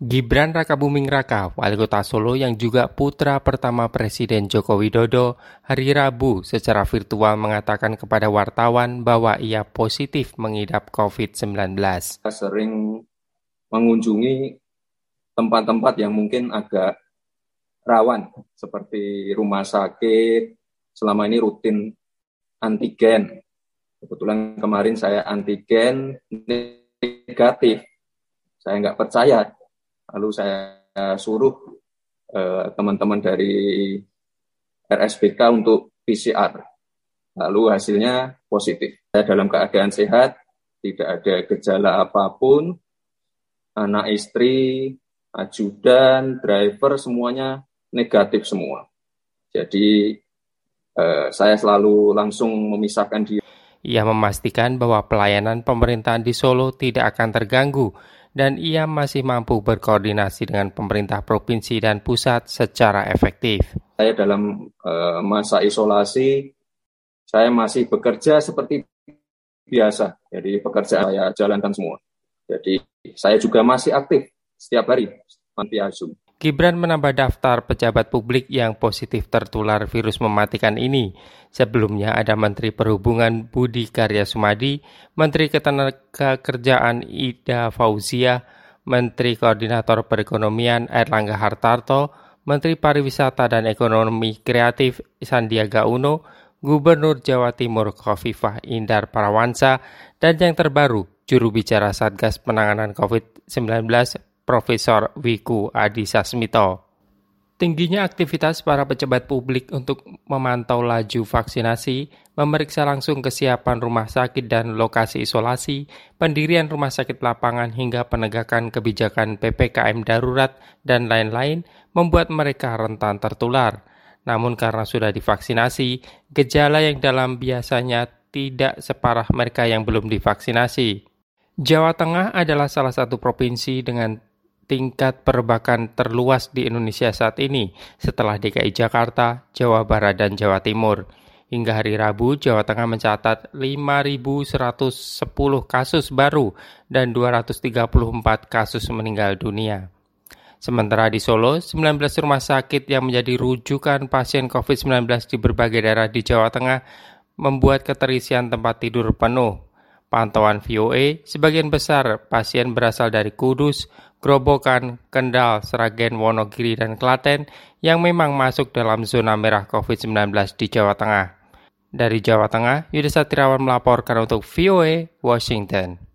Gibran Rakabuming Raka, wali kota Solo yang juga putra pertama Presiden Joko Widodo, hari Rabu secara virtual mengatakan kepada wartawan bahwa ia positif mengidap COVID-19. Sering mengunjungi tempat-tempat yang mungkin agak rawan, seperti rumah sakit. Selama ini rutin antigen. Kebetulan kemarin saya antigen negatif. Saya nggak percaya. Lalu saya suruh teman-teman dari RSBK untuk PCR. Lalu hasilnya positif. Saya dalam keadaan sehat, tidak ada gejala apapun. Anak istri, ajudan, driver, semuanya negatif semua. Jadi saya selalu langsung memisahkan diri. Ia memastikan bahwa pelayanan pemerintahan di Solo tidak akan terganggu dan ia masih mampu berkoordinasi dengan pemerintah provinsi dan pusat secara efektif. Saya dalam masa isolasi, saya masih bekerja seperti biasa. Jadi pekerjaan saya jalankan semua. Jadi saya juga masih aktif setiap hari via Zoom. Gibran menambah daftar pejabat publik yang positif tertular virus mematikan ini. Sebelumnya ada Menteri Perhubungan Budi Karya Sumadi, Menteri Ketenagakerjaan Ida Fauzia, Menteri Koordinator Perekonomian Airlangga Hartarto, Menteri Pariwisata dan Ekonomi Kreatif Sandiaga Uno, Gubernur Jawa Timur Khofifah Indar Parawansa, dan yang terbaru, juru bicara Satgas Penanganan COVID-19 Profesor Wiku Adhisa Smito. Tingginya aktivitas para pejabat publik untuk memantau laju vaksinasi, memeriksa langsung kesiapan rumah sakit dan lokasi isolasi, pendirian rumah sakit lapangan hingga penegakan kebijakan PPKM darurat dan lain-lain membuat mereka rentan tertular. Namun karena sudah divaksinasi, gejala yang dalam biasanya tidak separah mereka yang belum divaksinasi. Jawa Tengah adalah salah satu provinsi dengan tingkat perburukan terluas di Indonesia saat ini setelah DKI Jakarta, Jawa Barat, dan Jawa Timur. Hingga hari Rabu, Jawa Tengah mencatat 5.110 kasus baru dan 234 kasus meninggal dunia. Sementara di Solo, 19 rumah sakit yang menjadi rujukan pasien COVID-19 di berbagai daerah di Jawa Tengah membuat keterisian tempat tidur penuh. Pantauan VOA, sebagian besar pasien berasal dari Kudus, Grobogan, Kendal, Sragen, Wonogiri, dan Klaten yang memang masuk dalam zona merah COVID-19 di Jawa Tengah. Dari Jawa Tengah, Yudha Satriawan melaporkan untuk VOA, Washington.